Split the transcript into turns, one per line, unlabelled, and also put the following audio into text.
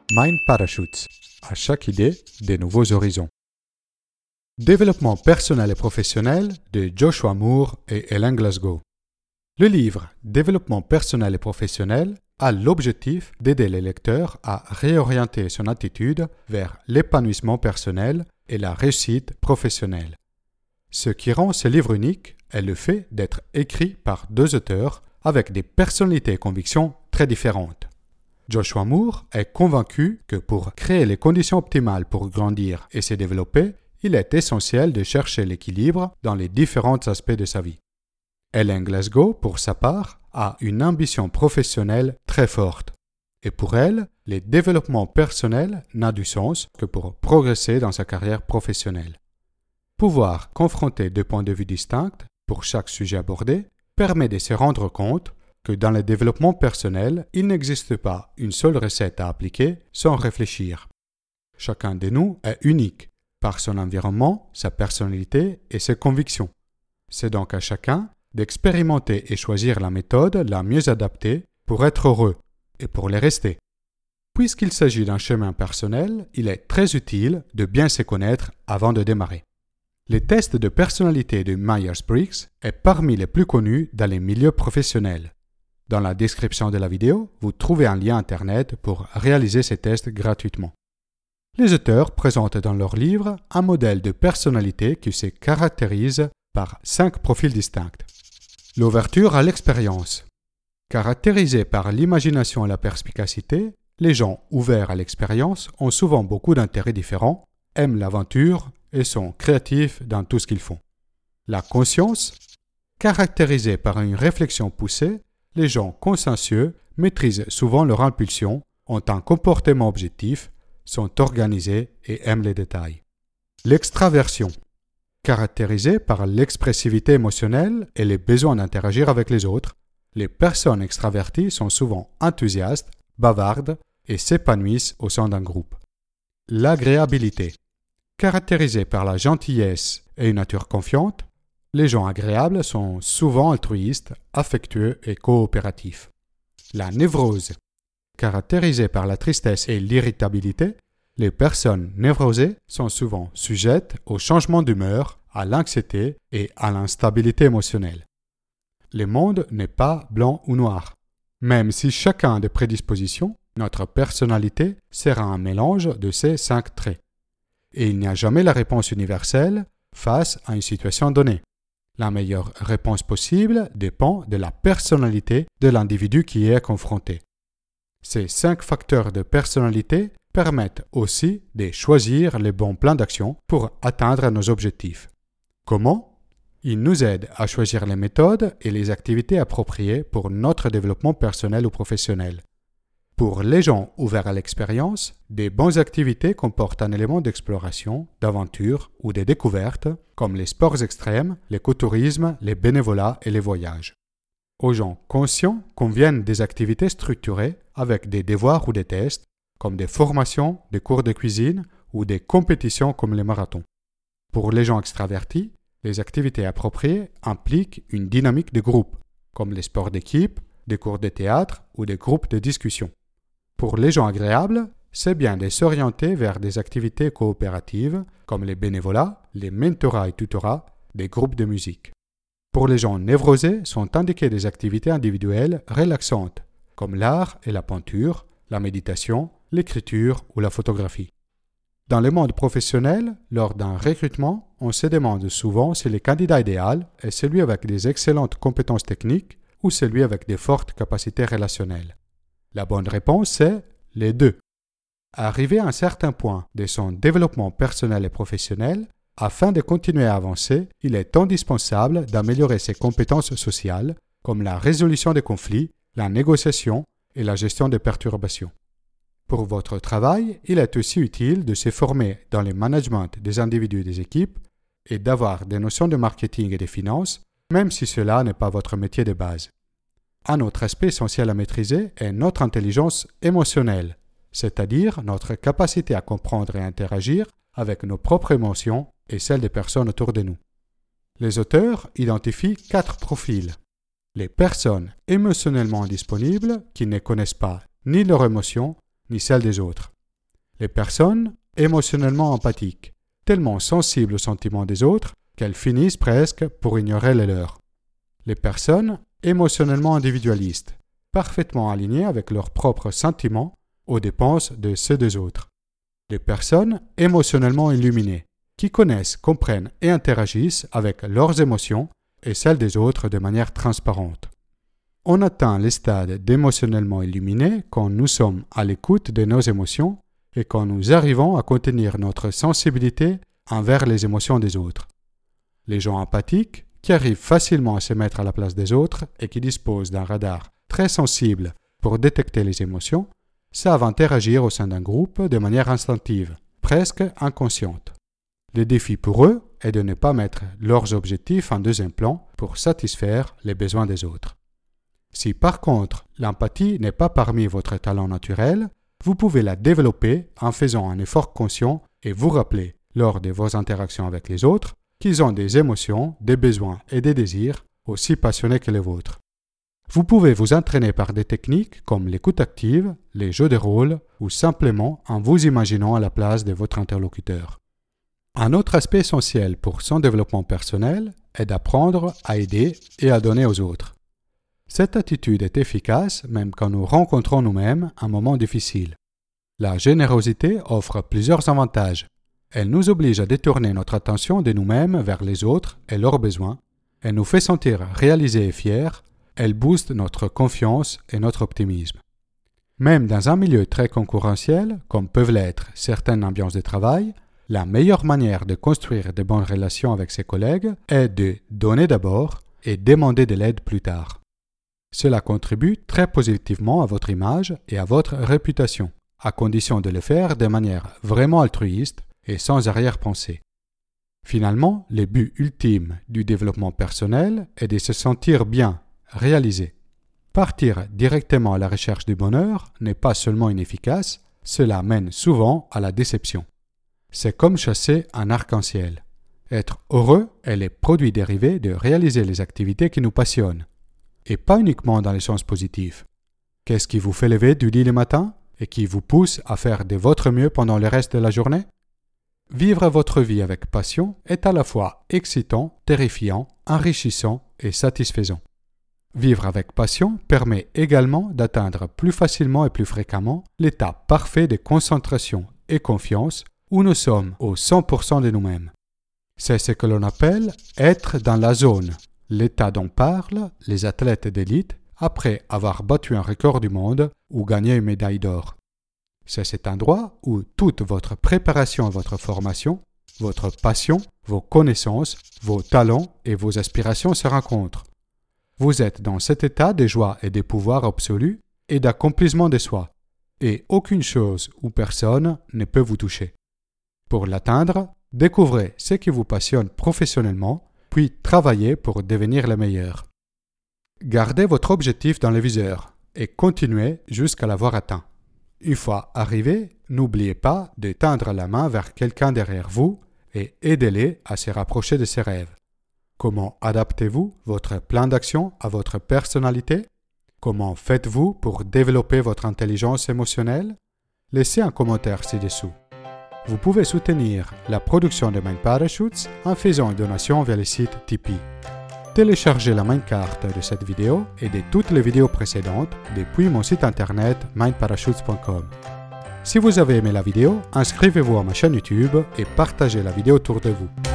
Mind Parachutes. À chaque idée, des nouveaux horizons. Développement personnel et professionnel de Joshua Moore et Ellen Glasgow. Le livre Développement personnel et professionnel a l'objectif d'aider les lecteurs à réorienter son attitude vers l'épanouissement personnel et la réussite professionnelle. Ce qui rend ce livre unique est le fait d'être écrit par deux auteurs avec des personnalités et convictions très différentes. Joshua Moore est convaincu que pour créer les conditions optimales pour grandir et se développer, il est essentiel de chercher l'équilibre dans les différents aspects de sa vie. Ellen Glasgow, pour sa part, a une ambition professionnelle très forte. Et pour elle, le développement personnel n'a du sens que pour progresser dans sa carrière professionnelle. Pouvoir confronter deux points de vue distincts pour chaque sujet abordé permet de se rendre compte que dans le développement personnel, il n'existe pas une seule recette à appliquer sans réfléchir. Chacun de nous est unique par son environnement, sa personnalité et ses convictions. C'est donc à chacun d'expérimenter et choisir la méthode la mieux adaptée pour être heureux et pour les rester. Puisqu'il s'agit d'un chemin personnel, il est très utile de bien se connaître avant de démarrer. Le test de personnalité de Myers-Briggs est parmi les plus connus dans les milieux professionnels. Dans la description de la vidéo, vous trouvez un lien Internet pour réaliser ces tests gratuitement. Les auteurs présentent dans leur livre un modèle de personnalité qui se caractérise par 5 profils distincts. L'ouverture à l'expérience. Caractérisés par l'imagination et la perspicacité, les gens ouverts à l'expérience ont souvent beaucoup d'intérêts différents, aiment l'aventure et sont créatifs dans tout ce qu'ils font. La conscience. Caractérisée par une réflexion poussée, les gens consciencieux maîtrisent souvent leur impulsion, ont un comportement objectif, sont organisés et aiment les détails. L'extraversion. Caractérisée par l'expressivité émotionnelle et les besoins d'interagir avec les autres, les personnes extraverties sont souvent enthousiastes, bavardes et s'épanouissent au sein d'un groupe. L'agréabilité. Caractérisée par la gentillesse et une nature confiante, les gens agréables sont souvent altruistes, affectueux et coopératifs. La névrose. Caractérisée par la tristesse et l'irritabilité, les personnes névrosées sont souvent sujettes au changement d'humeur, à l'anxiété et à l'instabilité émotionnelle. Le monde n'est pas blanc ou noir. Même si chacun a des prédispositions, notre personnalité sera un mélange de ces 5 traits. Et il n'y a jamais la réponse universelle face à une situation donnée. La meilleure réponse possible dépend de la personnalité de l'individu qui y est confronté. Ces 5 facteurs de personnalité permettent aussi de choisir les bons plans d'action pour atteindre nos objectifs. Comment? Ils nous aident à choisir les méthodes et les activités appropriées pour notre développement personnel ou professionnel. Pour les gens ouverts à l'expérience, des bonnes activités comportent un élément d'exploration, d'aventure ou de découverte, comme les sports extrêmes, l'écotourisme, les bénévolats et les voyages. Aux gens conscients conviennent des activités structurées avec des devoirs ou des tests, comme des formations, des cours de cuisine ou des compétitions comme les marathons. Pour les gens extravertis, les activités appropriées impliquent une dynamique de groupe, comme les sports d'équipe, des cours de théâtre ou des groupes de discussion. Pour les gens agréables, c'est bien de s'orienter vers des activités coopératives comme les bénévolats, les mentorats et tutorats, des groupes de musique. Pour les gens névrosés, sont indiquées des activités individuelles relaxantes comme l'art et la peinture, la méditation, l'écriture ou la photographie. Dans le monde professionnel, lors d'un recrutement, on se demande souvent si le candidat idéal est celui avec des excellentes compétences techniques ou celui avec de fortes capacités relationnelles. La bonne réponse est les deux. Arrivé à un certain point de son développement personnel et professionnel, afin de continuer à avancer, il est indispensable d'améliorer ses compétences sociales, comme la résolution des conflits, la négociation et la gestion des perturbations. Pour votre travail, il est aussi utile de se former dans le management des individus et des équipes et d'avoir des notions de marketing et de finances, même si cela n'est pas votre métier de base. Un autre aspect essentiel à maîtriser est notre intelligence émotionnelle, c'est-à-dire notre capacité à comprendre et interagir avec nos propres émotions et celles des personnes autour de nous. Les auteurs identifient 4 profils. Les personnes émotionnellement indisponibles qui ne connaissent pas ni leurs émotions ni celles des autres. Les personnes émotionnellement empathiques, tellement sensibles aux sentiments des autres qu'elles finissent presque pour ignorer les leurs. Les personnes émotionnellement individualistes, parfaitement alignées avec leurs propres sentiments aux dépenses de ceux des autres. Les personnes émotionnellement illuminées, qui connaissent, comprennent et interagissent avec leurs émotions et celles des autres de manière transparente. On atteint les stades d'émotionnellement illuminés quand nous sommes à l'écoute de nos émotions et quand nous arrivons à contenir notre sensibilité envers les émotions des autres. Les gens empathiques, qui arrivent facilement à se mettre à la place des autres et qui disposent d'un radar très sensible pour détecter les émotions, savent interagir au sein d'un groupe de manière instinctive, presque inconsciente. Le défi pour eux est de ne pas mettre leurs objectifs en deuxième plan pour satisfaire les besoins des autres. Si par contre l'empathie n'est pas parmi votre talent naturel, vous pouvez la développer en faisant un effort conscient et vous rappeler, lors de vos interactions avec les autres, qu'ils ont des émotions, des besoins et des désirs aussi passionnés que les vôtres. Vous pouvez vous entraîner par des techniques comme l'écoute active, les jeux de rôle ou simplement en vous imaginant à la place de votre interlocuteur. Un autre aspect essentiel pour son développement personnel est d'apprendre à aider et à donner aux autres. Cette attitude est efficace même quand nous rencontrons nous-mêmes un moment difficile. La générosité offre plusieurs avantages. Elle nous oblige à détourner notre attention de nous-mêmes vers les autres et leurs besoins. Elle nous fait sentir réalisés et fiers. Elle booste notre confiance et notre optimisme. Même dans un milieu très concurrentiel, comme peuvent l'être certaines ambiances de travail, la meilleure manière de construire de bonnes relations avec ses collègues est de donner d'abord et demander de l'aide plus tard. Cela contribue très positivement à votre image et à votre réputation, à condition de le faire de manière vraiment altruiste et sans arrière-pensée. Finalement, le but ultime du développement personnel est de se sentir bien, réalisé. Partir directement à la recherche du bonheur n'est pas seulement inefficace, cela mène souvent à la déception. C'est comme chasser un arc-en-ciel. Être heureux est le produit dérivé de réaliser les activités qui nous passionnent. Et pas uniquement dans les sens positifs. Qu'est-ce qui vous fait lever du lit le matin et qui vous pousse à faire de votre mieux pendant le reste de la journée? Vivre votre vie avec passion est à la fois excitant, terrifiant, enrichissant et satisfaisant. Vivre avec passion permet également d'atteindre plus facilement et plus fréquemment l'état parfait de concentration et confiance où nous sommes au 100% de nous-mêmes. C'est ce que l'on appelle être dans la zone, l'état dont parlent les athlètes d'élite après avoir battu un record du monde ou gagné une médaille d'or. C'est cet endroit où toute votre préparation à votre formation, votre passion, vos connaissances, vos talents et vos aspirations se rencontrent. Vous êtes dans cet état de joie et de pouvoir absolu et d'accomplissement de soi, et aucune chose ou personne ne peut vous toucher. Pour l'atteindre, découvrez ce qui vous passionne professionnellement, puis travaillez pour devenir le meilleur. Gardez votre objectif dans le viseur et continuez jusqu'à l'avoir atteint. Une fois arrivé, n'oubliez pas de tendre la main vers quelqu'un derrière vous et aidez-les à se rapprocher de ses rêves. Comment adaptez-vous votre plan d'action à votre personnalité? Comment faites-vous pour développer votre intelligence émotionnelle? Laissez un commentaire ci-dessous. Vous pouvez soutenir la production de Mind Parachutes en faisant une donation via le site Tipeee. Téléchargez la Mindcard de cette vidéo et de toutes les vidéos précédentes depuis mon site internet mindparachutes.com. Si vous avez aimé la vidéo, inscrivez-vous à ma chaîne YouTube et partagez la vidéo autour de vous.